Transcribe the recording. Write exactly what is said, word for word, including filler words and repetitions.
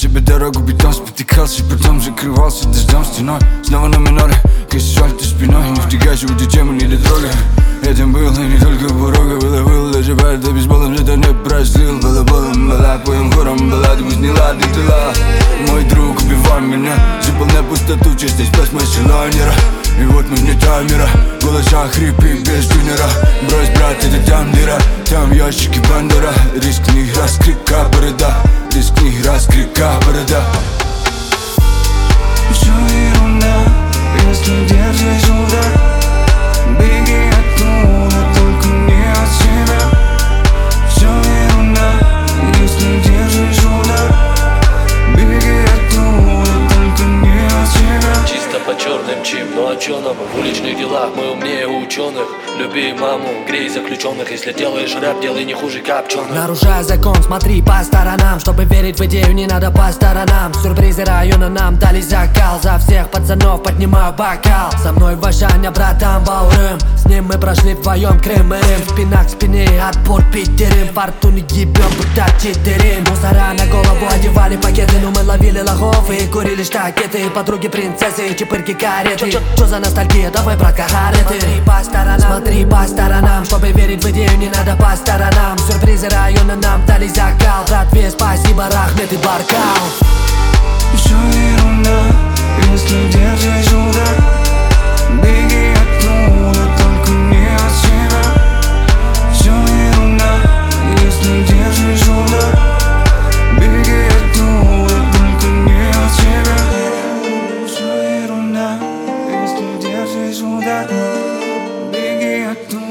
себе дорогу, бетон спотыкался, потом закрывался дождем стеной. Снова на миноре, косишь ты спиной, не втягайся в эти темы, не для тролля. Этим было не только порога, было, было даже пар, да бейсболом это не прострел. Было, было, была, поем хором, была, ты пусть не ладно, тела. Мой друг, убивай меня, заполняй пустоту, чистый спас маршелайнера. И вот мы вне таймера, голоса хрипи без тюнера. Брось, брат, это там дыра, там ящики бандера. Рискни, раскрика борода, рискни, раскрика борода. Все ерунда, если держишь удар. Беги оттуда, только не от себя. Все ерунда, если держишь удар. Беги оттуда, только не от себя. Чисто по черным чим, но о чёрном. В уличных делах мы умнее ученых. Люби маму, грей заключенных. Если делаешь рэп, делай не хуже копченых. Нарушая закон, смотри по сторонам. Чтобы верить в идею, не надо по сторонам. Сюрпризы района нам дали закал. За всех пацанов поднимаю бокал. Со мной Вашаня, братан Баурым. С ним мы прошли вдвоем Крым и Рим. Спина к спине, отпор Питерим. Фортуны ебем, будто читерим. Мусора на голову одевали пакеты. Но мы ловили лохов и курили штакеты. Подруги принцессы, чипырки кареты. Чё за ностальгия, давай, братка, хареты. Смотри по сторонам, смотри по сторонам. Чтобы верить в идею, не надо по сторонам. Сюрпризы района нам дали закал. Братве, спасибо, Рахмет и Баркал. Все ерунда, если держишь удар. Беги оттуда, только не от себя. Все ерунда, если держишь удар. Беги оттуда, только не от себя. Все ерунда, если держишь удар. Беги оттуда.